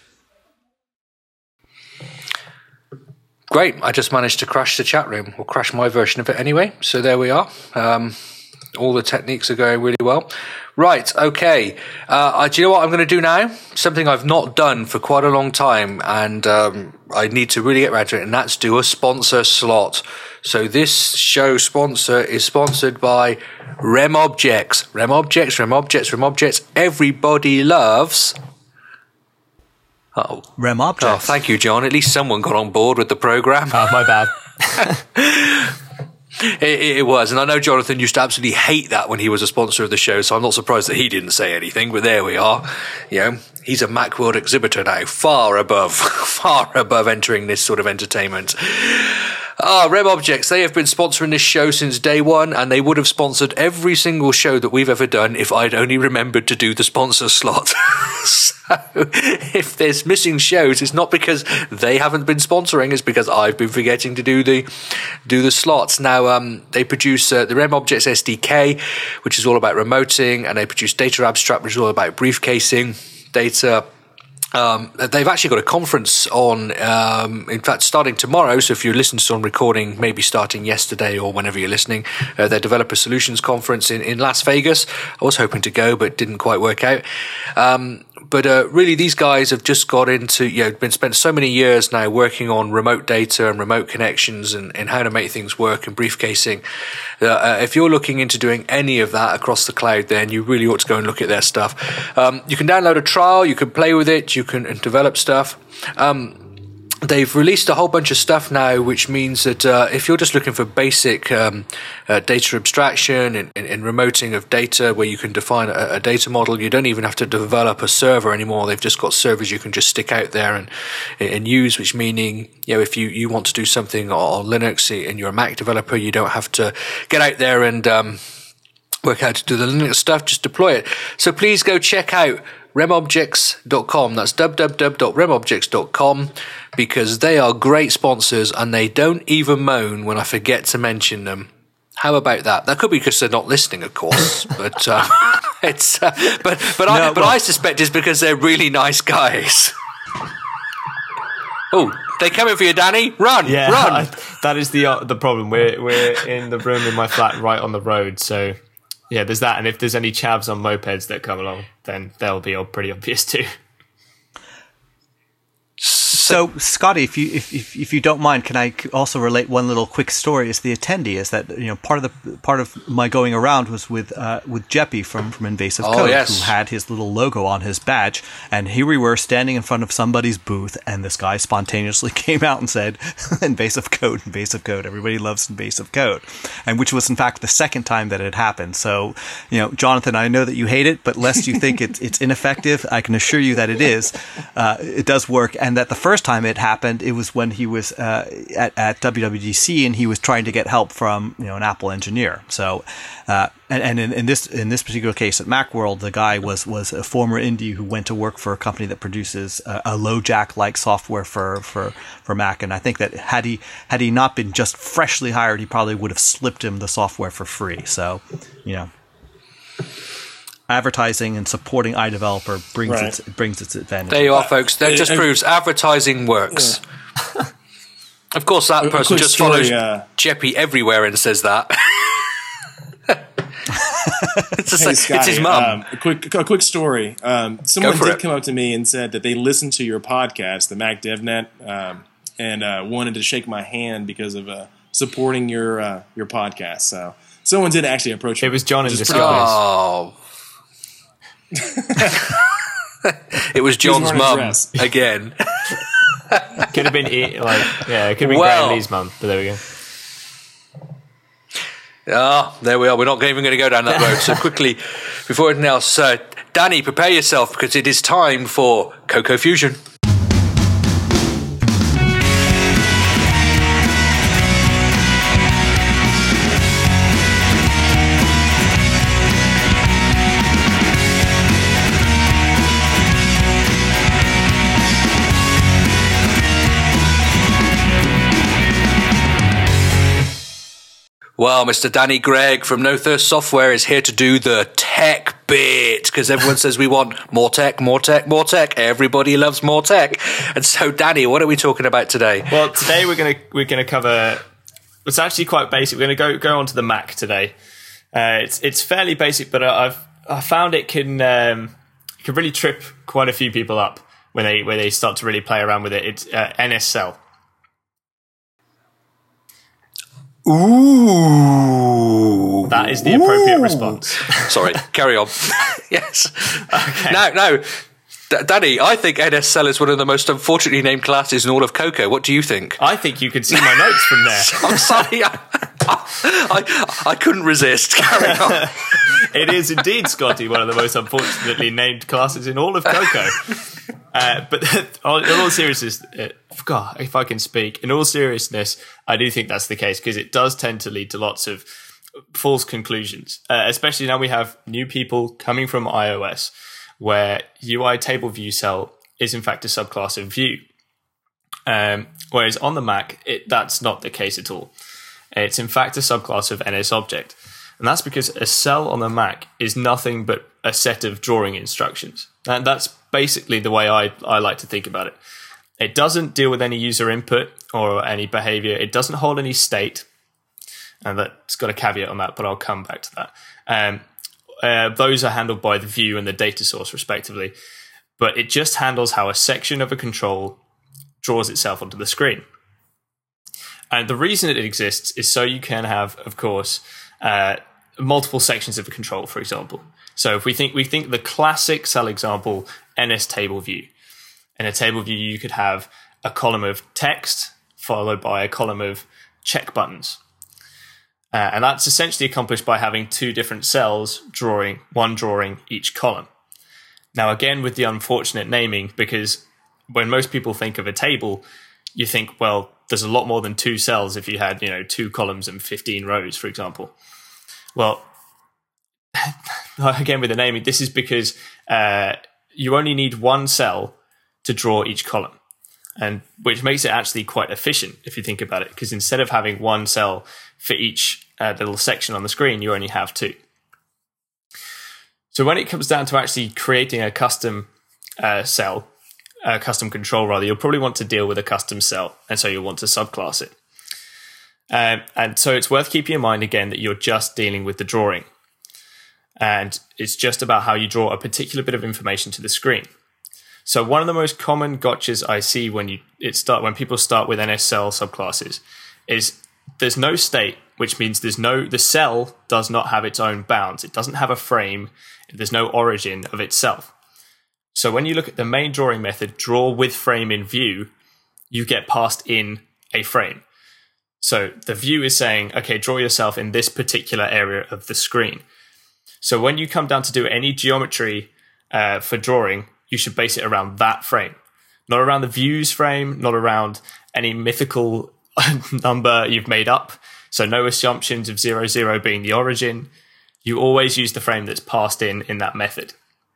Great. I just managed to crash the chat room, or crash my version of it anyway. So there we are. Um, all the techniques are going really well. Right. Okay. Uh, do you know what I'm going to do now? Something I've not done for quite a long time, and um, I need to really get around to it, and that's do a sponsor slot. So this show sponsor is sponsored by RemObjects. RemObjects, RemObjects, RemObjects. Everybody loves... Oh, RemObjects. Oh, thank you, John. At least someone got on board with the program. Oh, my bad. it, it was. And I know Jonathan used to absolutely hate that when he was a sponsor of the show, so I'm not surprised that he didn't say anything, but there we are. You know, he's a Macworld exhibitor now, far above, far above entering this sort of entertainment. Ah, RemObjects, they have been sponsoring this show since day one, and they would have sponsored every single show that we've ever done if I'd only remembered to do the sponsor slot. So if there's missing shows, it's not because they haven't been sponsoring, it's because I've been forgetting to do the do the slots. Now, um, they produce uh, the RemObjects S D K, which is all about remoting, and they produce Data Abstract, which is all about briefcasing data. Um, they've actually got a conference on, um, in fact, starting tomorrow. So if you're listening to some recording, maybe starting yesterday or whenever you're listening, uh, their Developer Solutions Conference in, in Las Vegas. I was hoping to go, but didn't quite work out. Um, but uh, really, these guys have just got into, you know, been spent so many years now working on remote data and remote connections and, and how to make things work and briefcasing. Uh, uh, if you're looking into doing any of that across the cloud, then you really ought to go and look at their stuff. Um, you can download a trial, you can play with it, you can develop stuff. Um, They've released a whole bunch of stuff now, which means that uh, if you're just looking for basic um, uh, data abstraction and, and, and remoting of data, where you can define a, a data model, you don't even have to develop a server anymore. They've just got servers you can just stick out there and and use, which meaning, you know, if you, you want to do something on Linux and you're a Mac developer, you don't have to get out there and um, work out to do the Linux stuff, just deploy it. So please go check out remobjects dot com. That's w w w dot remobjects dot com, because they are great sponsors and they don't even moan when I forget to mention them. How about that? That could be because they're not listening, of course, but uh, it's uh, but but I no, but well, I suspect it's because they're really nice guys. Oh, they coming for you, Danny! Run, yeah, run! I, that is the uh, the problem. We're we're in the room in my flat, right on the road, so. Yeah, there's that, and if there's any chavs on mopeds that come along, then they'll be all pretty obvious too. so Scotty, if you if, if if you don't mind, can I also relate one little quick story? As the attendee, is that you know part of the part of my going around was with uh, with Jeppy from from Invasive oh, Code, yes. who had his little logo on his badge, and here we were standing in front of somebody's booth, and this guy spontaneously came out and said, "Invasive Code, Invasive Code. Everybody loves Invasive Code," and which was in fact the second time that it happened. So, you know, Jonathan, I know that you hate it, but lest you think it's it's ineffective, I can assure you that it is. Uh, it does work, and that the first time it happened, it was when he was uh, at, at W W D C and he was trying to get help from you know an Apple engineer. So, uh, and, and in, in this in this particular case at Macworld, the guy was was a former indie who went to work for a company that produces a, a LoJack like software for, for for Mac. And I think that had he had he not been just freshly hired, he probably would have slipped him the software for free. So, you know. Advertising and supporting iDeveloper brings right. its brings its advantage. There you are, folks. That just uh, proves advertising works. Yeah. Of course, that a, person a just story, follows uh, Jeppy everywhere and says that. it's, just hey, like, Scotty, it's his mum. Um, a quick, a quick story. Um, someone did it. come up to me and said that they listened to your podcast, the Mac DevNet, um, and uh, wanted to shake my hand because of uh, supporting your uh, your podcast. So someone did actually approach me. It was John in Just disguise. Oh. It was John's mum again. Could have been like yeah, it could have been well, Graham Lee's mum, but there we go. Ah, there we are. We're not even going to go down that road. So quickly, before anything else, uh, Danny, prepare yourself because it is time for Cocoa Fusion. Well, Mister Danny Gregg from No Thirst Software is here to do the tech bit because everyone says we want more tech, more tech, more tech. Everybody loves more tech. And so, Danny, what are we talking about today? Well, today we're going to we're going to cover. It's actually quite basic. We're going to go go on to the Mac today. Uh, it's it's fairly basic, but I've I found it can um, can really trip quite a few people up when they when they start to really play around with it. It's uh, N S L. Ooh. That is the appropriate Ooh. response. Sorry, carry on. Yes. Okay. No, no. D- Danny, I think N S L is one of the most unfortunately named classes in all of Cocoa. What do you think? I think you can see my notes from there. I'm sorry. I, I, I couldn't resist. Carry on. It is indeed, Scotty, one of the most unfortunately named classes in all of Cocoa. Uh, but in all seriousness, uh, God, if I can speak, in all seriousness, I do think that's the case because it does tend to lead to lots of false conclusions, uh, especially now we have new people coming from iOS where U I table view cell is in fact a subclass of view. Um, whereas on the Mac, it, that's not the case at all. It's in fact a subclass of N S object. And that's because a cell on the Mac is nothing but a set of drawing instructions. And that's basically the way I, I like to think about it. It doesn't deal with any user input or any behavior. It doesn't hold any state. And that's got a caveat on that, but I'll come back to that. Um, uh, those are handled by the view and the data source, respectively. But it just handles how a section of a control draws itself onto the screen. And the reason it exists is so you can have, of course, uh, multiple sections of a control, for example. So if we think we think the classic cell example, N S table view. In a table view, you could have a column of text followed by a column of check buttons. Uh, and that's essentially accomplished by having two different cells drawing, one drawing each column. Now, again, with the unfortunate naming, because when most people think of a table, you think, well, there's a lot more than two cells if you had, you know, two columns and fifteen rows, for example. Well, again, with the naming, this is because uh, you only need one cell to draw each column, and which makes it actually quite efficient if you think about it, because instead of having one cell for each uh, little section on the screen, you only have two. So when it comes down to actually creating a custom uh, cell, a custom control rather, you'll probably want to deal with a custom cell, and so you'll want to subclass it. Um, and so it's worth keeping in mind, again, that you're just dealing with the drawing. And it's just about how you draw a particular bit of information to the screen. So one of the most common gotchas I see when you it start when people start with N S cell subclasses is there's no state, which means there's no the cell does not have its own bounds. It doesn't have a frame. There's no origin of itself. So when you look at the main drawing method, draw with frame in view, you get passed in a frame. So the view is saying, okay, draw yourself in this particular area of the screen. So when you come down to do any geometry uh, for drawing, you should base it around that frame, not around the views frame, not around any mythical number you've made up. So no assumptions of zero, zero being the origin. You always use the frame that's passed in in that method.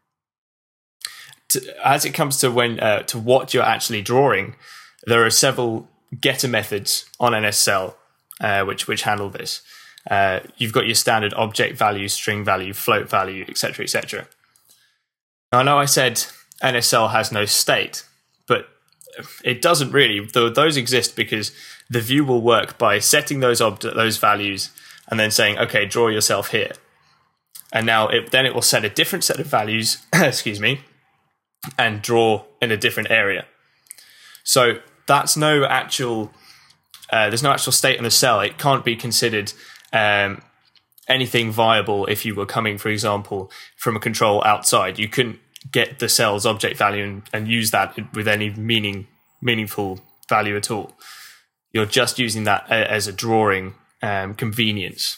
To, as it comes to when uh, to what you're actually drawing, there are several getter methods on N S cell uh, which which handle this. Uh, you've got your standard object value, string value, float value, et cetera, et cetera. Now, I know I said N S cell has no state, but it doesn't really. Though those exist because the view will work by setting those ob- those values and then saying, okay, draw yourself here. And now it, then it will set a different set of values, excuse me, and draw in a different area. So that's no actual, uh, there's no actual state in the cell. It can't be considered um, anything viable if you were coming, for example, from a control outside. You couldn't get the cell's object value and, and use that with any meaning, meaningful value at all. You're just using that as a drawing um, convenience.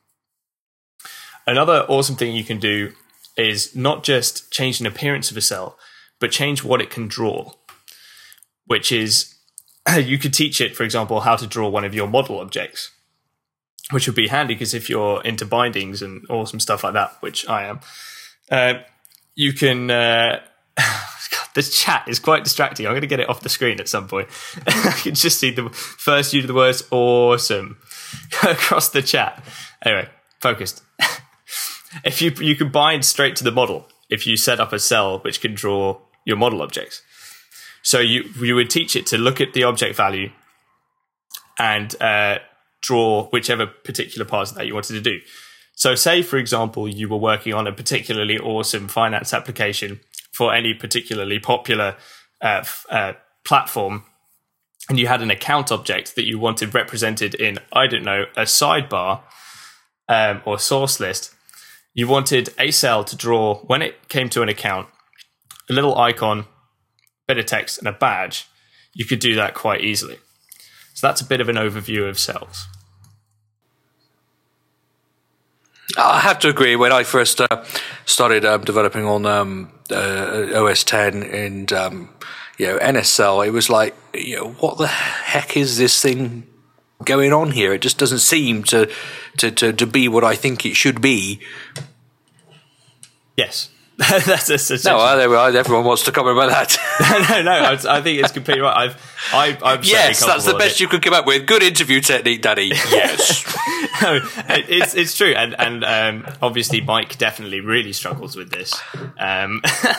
Another awesome thing you can do is not just change an appearance of a cell, but change what it can draw, which is you could teach it, for example, how to draw one of your model objects, which would be handy because if you're into bindings and awesome stuff like that, which I am, uh, you can... Uh, God, this chat is quite distracting. I'm going to get it off the screen at some point. I can just see the first use of the words awesome across the chat. Anyway, focused. If you you can bind straight to the model if you set up a cell which can draw your model objects. So you you would teach it to look at the object value and uh, draw whichever particular parts of that you wanted to do. So say, for example, you were working on a particularly awesome finance application for any particularly popular uh, f- uh, platform, and you had an account object that you wanted represented in, I don't know, a sidebar um, or source list. You wanted a cell to draw, when it came to an account, a little icon, bit of text, and a badge. You could do that quite easily. So that's a bit of an overview of cells. I have to agree. When I first uh, started um, developing on um, uh, O S ten and um, you know N S cell, it was like, you know, what the heck is this thing going on here? It just doesn't seem to to to, to be what I think it should be. Yes. that's, that's no, well, there we are. Everyone wants to comment about that. no, no, I, I think it's completely right. I've, I, I'm yes, that's the best you could come up with. Good interview technique, Danny. Yes, no, it's it's true, and and um, obviously Mike definitely really struggles with this. Um,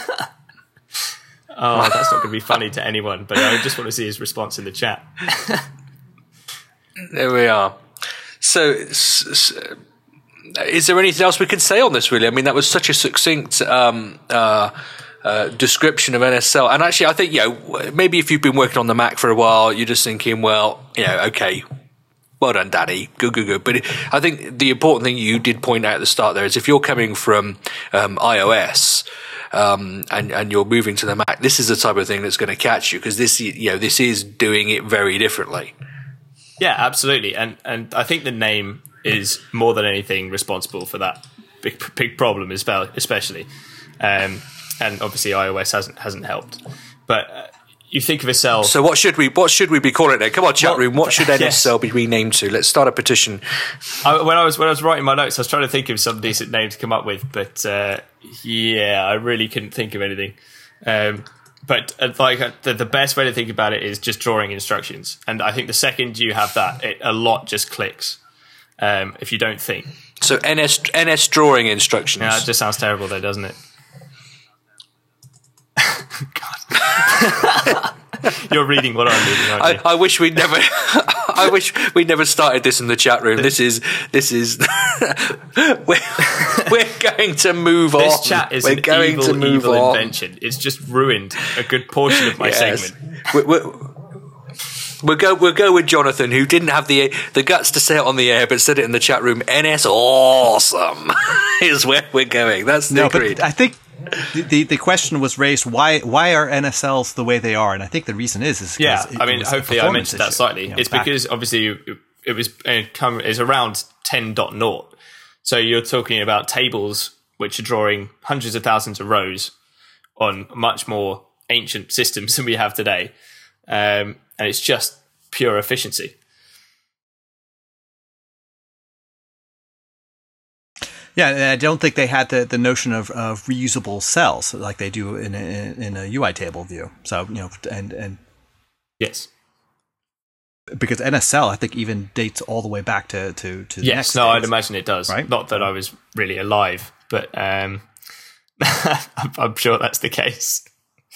oh, that's not going to be funny to anyone, but I just want to see his response in the chat. There we are. So. S- s- Is there anything else we could say on this, really? I mean, that was such a succinct um, uh, uh, description of N S cell. And actually, I think, you know, maybe if you've been working on the Mac for a while, you're just thinking, well, you know, okay, well done, Daddy. Good, good, good. But I think the important thing you did point out at the start there is if you're coming from um, iOS um, and, and you're moving to the Mac, this is the type of thing that's going to catch you because this, you know, this is doing it very differently. Yeah, absolutely. And and I think the name is more than anything responsible for that big big problem, especially, um, and obviously iOS hasn't hasn't helped. But uh, you think of a cell. So what should we what should we be calling it? Come on, chat well, room. What should N S cell yes. be renamed to? Let's start a petition. I, when I was when I was writing my notes, I was trying to think of some decent name to come up with, but uh, yeah, I really couldn't think of anything. Um, But uh, like uh, the, the best way to think about it is just drawing instructions, and I think the second you have that, it, a lot just clicks. Um, if you don't think. So N S N S drawing instructions. Yeah, it just sounds terrible, though, doesn't it? God, you're reading what I'm reading, aren't you? I, I wish we'd never. I wish we'd never started this in the chat room. This is this is. we're going to move on. This chat is we're an going evil, to move evil on. invention. It's just ruined a good portion of my Yes. segment. We're, we're, we'll go. We'll go with Jonathan, who didn't have the the guts to say it on the air, but said it in the chat room. N S awesome is where we're going. That's the No, agreed. but I think the, the the question was raised: why why are N S Ls the way they are? And I think the reason is is Yeah, it I mean, was a hopefully I performance mentioned that issue. slightly. You know, it's back- because obviously it, it was it come is around ten point zero. So you're talking about tables which are drawing hundreds of thousands of rows on much more ancient systems than we have today, um, and it's just pure efficiency. Yeah, and I don't think they had the, the notion of, of reusable cells like they do in a, in a U I table view. So you know, and and Yes. because N S L I think even dates all the way back to to, to the Yes. next No, I'd days. imagine it does. Right? Not that I was really alive, but um, I'm, I'm sure that's the case.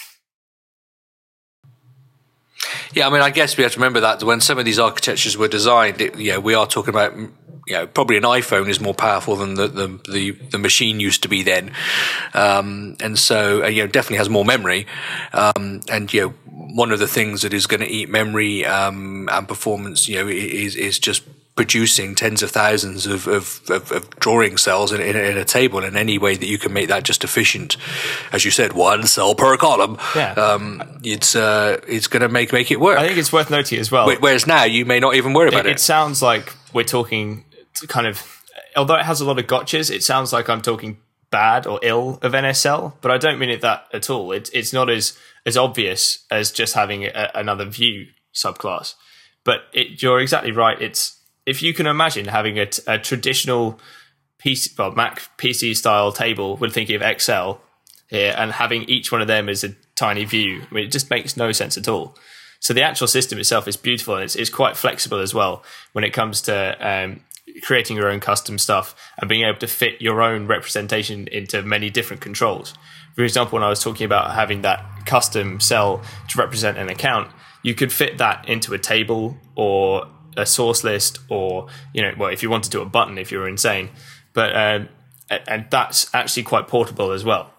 Yeah, I mean, I guess we have to remember that when some of these architectures were designed, it, you know, we are talking about, you know, probably an iPhone is more powerful than the the, the, the machine used to be then, um, and so uh, you know, definitely has more memory, um, and you know, one of the things that is going to eat memory um, and performance, you know, is is just producing tens of thousands of, of, of, of drawing cells in, in, in a table, in any way that you can make that just efficient, as you said, one cell per column. Yeah. Um, it's uh, it's going to make make it work. I think it's worth noting as well. Whereas now you may not even worry about it, it. it sounds like we're talking to kind of, although it has a lot of gotchas, it sounds like I'm talking bad or ill of N S L, but I don't mean it that at all. It's it's not as as obvious as just having a, another view subclass. But it, you're exactly right. It's if you can imagine having a, a traditional P C, well, Mac P C style table, we're thinking of Excel here, and having each one of them as a tiny view. I mean, it just makes no sense at all. So the actual system itself is beautiful, and it's, it's quite flexible as well when it comes to um, creating your own custom stuff and being able to fit your own representation into many different controls. For example, when I was talking about having that custom cell to represent an account, you could fit that into a table or a source list, or, you know, well, if you wanted to, a button if you were insane. But um, and that's actually quite portable as well.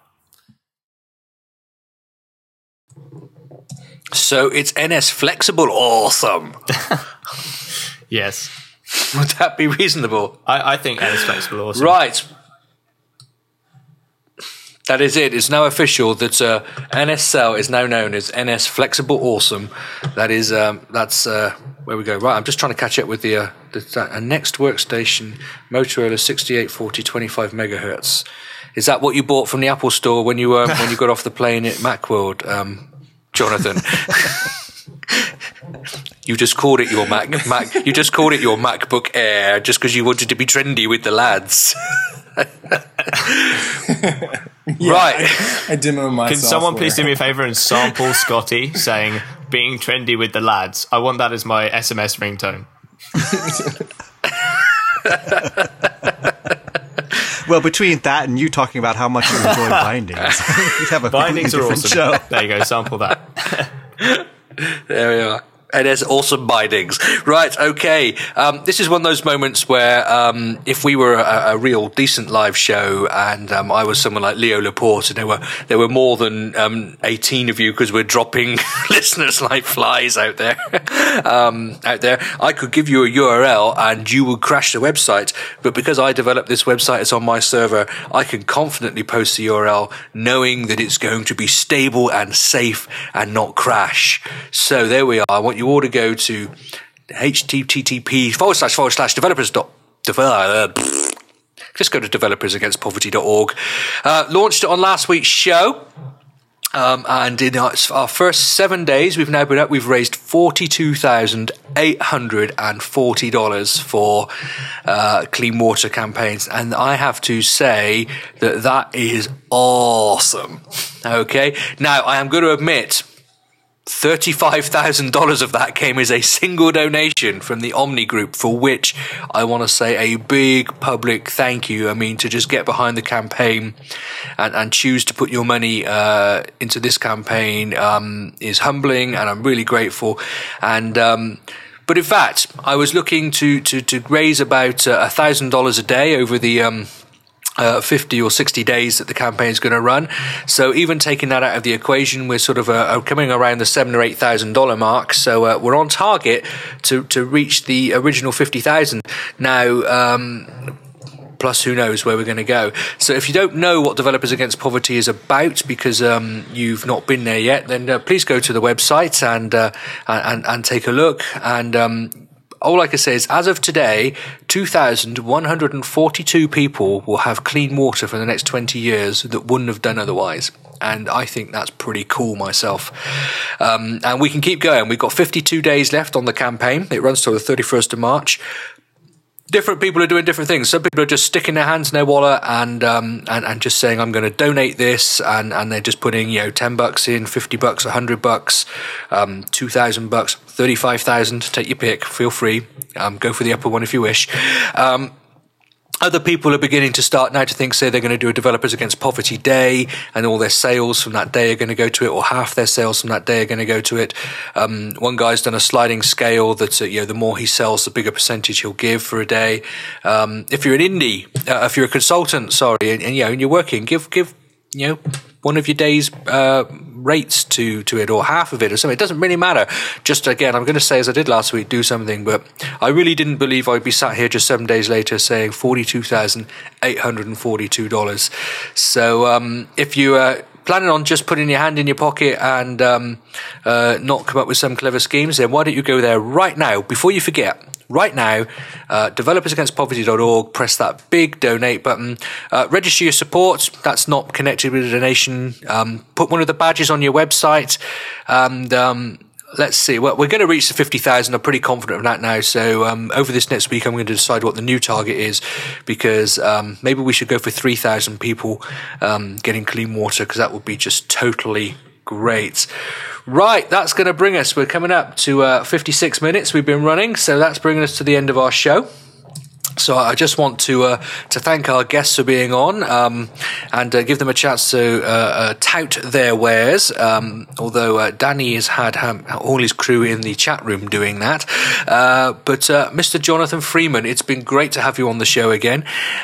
So it's N S flexible awesome. Yes, Would that be reasonable? I, I think N S flexible awesome. Right. That is it. It's now official that uh, N S Cell is now known as N S Flexible Awesome. That is, um, that's uh, where we go. Right, I'm just trying to catch up with the, uh, the uh, next workstation, Motorola sixty-eight forty twenty-five megahertz. Is that what you bought from the Apple Store when you uh, when you got off the plane at Macworld, um, Jonathan? You just called it your Mac, Mac. You just called it your MacBook Air just because you wanted to be trendy with the lads. Yeah, Right. I, I demo my Can software. someone please do me a favour and sample Scotty saying being trendy with the lads? I want that as my S M S ringtone. Well, between that and you talking about how much you enjoy bindings, you'd have a Bindings are completely awesome. different show. There you go, sample that. There we are. And there's awesome bindings. Right, okay. Um, this is one of those moments where um, if we were a, a real decent live show and um, I was someone like Leo Laporte and there were there were more than um, eighteen of you because we're dropping listeners like flies out there, um, out there, I could give you a U R L and you would crash the website. But because I developed this website, it's on my server, I can confidently post the U R L knowing that it's going to be stable and safe and not crash. So there we are. I want you all to go to http forward slash forward slash developers dot develop. Just go to developers against poverty dot org. Uh, launched it on last week's show. Um, and in our, our first seven days, we've now been up, we've raised forty-two thousand eight hundred forty dollars for uh, clean water campaigns. And I have to say that that is awesome. Okay. Now, I am going to admit, thirty-five thousand dollars of that came as a single donation from the Omni Group, for which I want to say a big public thank you. I mean, to just get behind the campaign and, and choose to put your money uh, into this campaign um, is humbling, and I'm really grateful. And um, but in fact, I was looking to to, to raise about a uh, thousand dollars a day over the um, Uh, fifty or sixty days that the campaign is going to run. So even taking that out of the equation, we're sort of uh, coming around the seven or eight thousand dollar mark. So uh, we're on target to to reach the original fifty thousand. Now. Um, Plus, who knows where we're going to go. So if you don't know what Developers Against Poverty is about because um, you've not been there yet, then uh, please go to the website and uh, and, and take a look. And um, all I can say is, as of today, two thousand one hundred forty-two people will have clean water for the next twenty years that wouldn't have done otherwise. And I think that's pretty cool myself. Um, and we can keep going. We've got fifty-two days left on the campaign. It runs till the thirty-first of March. Different people are doing different things. Some people are just sticking their hands in their wallet and um, and, and just saying, I'm going to donate this, and, and they're just putting, you know, ten bucks in, fifty bucks, a hundred bucks, um, two thousand bucks, thirty-five thousand. Take your pick. Feel free. Um, go for the upper one if you wish. Um, Other people are beginning to start now to think, say, they're going to do a Developers Against Poverty Day, and all their sales from that day are going to go to it, or half their sales from that day are going to go to it. Um, one guy's done a sliding scale that, uh, you know, the more he sells, the bigger percentage he'll give for a day. Um, if you're an indie, uh, if you're a consultant, sorry, and, and you know, and you're working, give, give, you know, one of your days, uh, rates to, to it, or half of it or something. It doesn't really matter. Just again, I'm going to say, as I did last week, do something, but I really didn't believe I'd be sat here just seven days later saying forty-two thousand eight hundred forty-two dollars. So, um, if you, uh, planning on just putting your hand in your pocket and, um, uh, not come up with some clever schemes, then why don't you go there right now before you forget? Right now, uh, developers against poverty dot org, press that big donate button, uh, register your support. That's not connected with a donation. Um, put one of the badges on your website, and um, let's see. Well, we're going to reach the fifty thousand. I'm pretty confident of that now. So um, over this next week, I'm going to decide what the new target is, because um, maybe we should go for three thousand people um, getting clean water, because that would be just totally great. Right, that's going to bring us, we're coming up to uh, fifty-six minutes we've been running, so that's bringing us to the end of our show. So I just want to uh, to thank our guests for being on, um, and uh, give them a chance to uh, uh, tout their wares. Um, although uh, Danny has had um, all his crew in the chat room doing that. Uh, but uh, Mister Jonathan Freeman, it's been great to have you on the show again.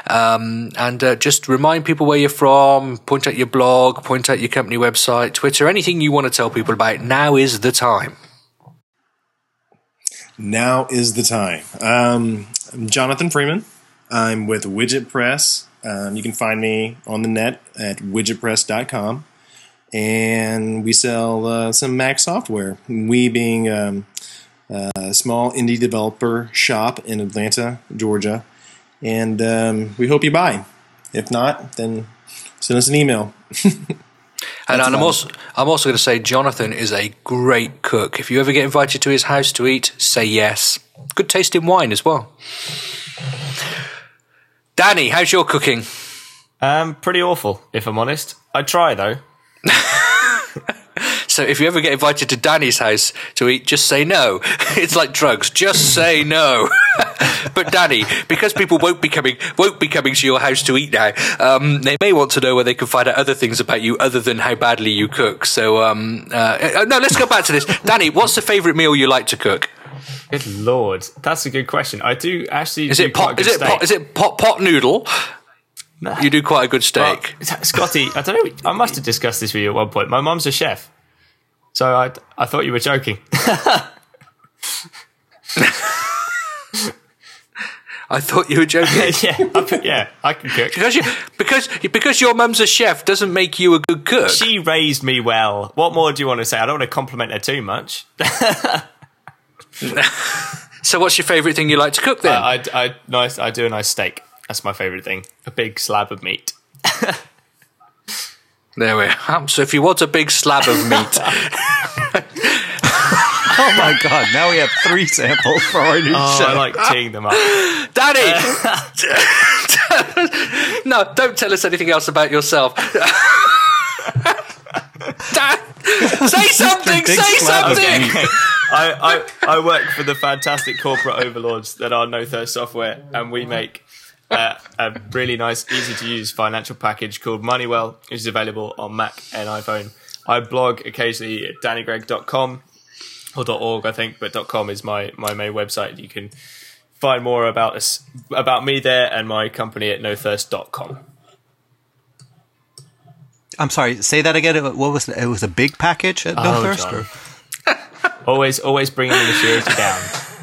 Um, and uh, just remind people where you're from, point out your blog, point out your company website, Twitter, anything you want to tell people about. Now is the time. Now is the time. Um, I'm Jonathan Freeman. I'm with Widget Press. Um, you can find me on the net at widget press dot com. And we sell uh, some Mac software. We being um, a small indie developer shop in Atlanta, Georgia. And um, we hope you buy. If not, then send us an email. And, and I'm also I'm also going to say Jonathan is a great cook. If you ever get invited to his house to eat, say yes. Good tasting wine as well. Danny, how's your cooking? Um, pretty awful, if I'm honest. I try though. So if you ever get invited to Danny's house to eat, just say no. It's like drugs. Just say no. But Danny, because people won't be coming won't be coming to your house to eat now, um, they may want to know where they can find out other things about you other than how badly you cook. So um, uh, no, let's go back to this. Danny, what's the favourite meal you like to cook? Good Lord, that's a good question. I do actually. Is do it pot? Is it steak. pot? Is it pot pot noodle? Nah. You do quite a good steak. Well, Scotty, I don't know. I must have discussed this with you at one point. My mum's a chef. So I, I thought you were joking. I thought you were joking. yeah, I, yeah, I can cook. Because you, because because your mum's a chef doesn't make you a good cook. She raised me well. What more do you want to say? I don't want to compliment her too much. So, what's your favourite thing you like to cook then? Uh, I, I, nice. I do a nice steak. That's my favourite thing. A big slab of meat. There we are. So if you want a big slab of meat. Oh my God, now we have three samples for our new oh, show. I like teeing them up. Daddy! No, don't tell us anything else about yourself. Dad, say something, say something! Okay. I, I, I work for the fantastic corporate overlords that are No Thirst Software, and we make Uh, a really nice, easy to use financial package called Moneywell, which is available on Mac and iPhone. I blog occasionally at danny greg dot com or .org, I think, but .com is my, my main website. You can find more about us, about me there, and my company at no thirst dot com. I'm sorry. Say that again. What was it? Was a big package at No Oh, Thirst? John. Or? Always, always bringing the maturity down.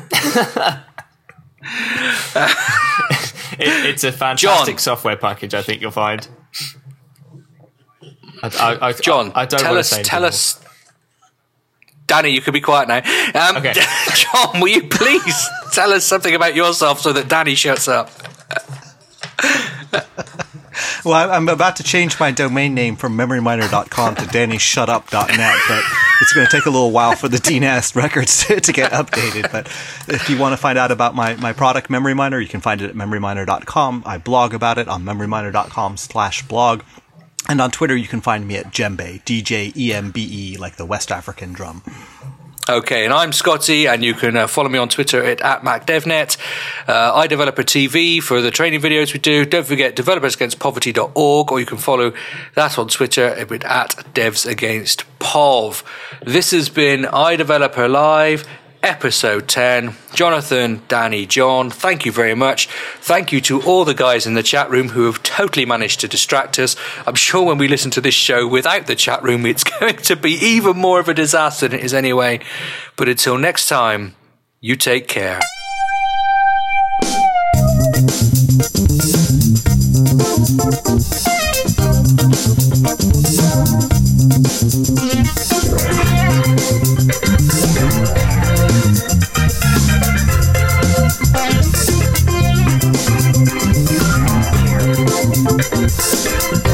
it, it's a fantastic John. software package. I think you'll find. I, I, I, John, I, I don't tell want us, to say tell anymore. us. Danny, you can be quiet now. Um, Okay. John, will you please tell us something about yourself so that Danny shuts up? Well, I- I'm about to change my domain name from memory miner dot com to danny shut up dot net, but it's going to take a little while for the D N A S records to, to get updated. But if you want to find out about my, my product, Memory Miner, you can find it at memory miner dot com. I blog about it on memory miner dot com slash blog. And on Twitter, you can find me at Djembe, D J E M B E, like the West African drum. Okay, and I'm Scotty, and you can uh, follow me on Twitter at, at MacDevNet. Uh, iDeveloper T V for the training videos we do. Don't forget developers against poverty dot org, or you can follow that on Twitter at Devs Against Pov. This has been iDeveloper Live, episode ten. Jonathan, Danny, John, thank you very much. Thank you to all the guys in the chat room who have totally managed to distract us. I'm sure when we listen to this show without the chat room, it's going to be even more of a disaster than it is anyway. But until next time, you take care. We'll be right back.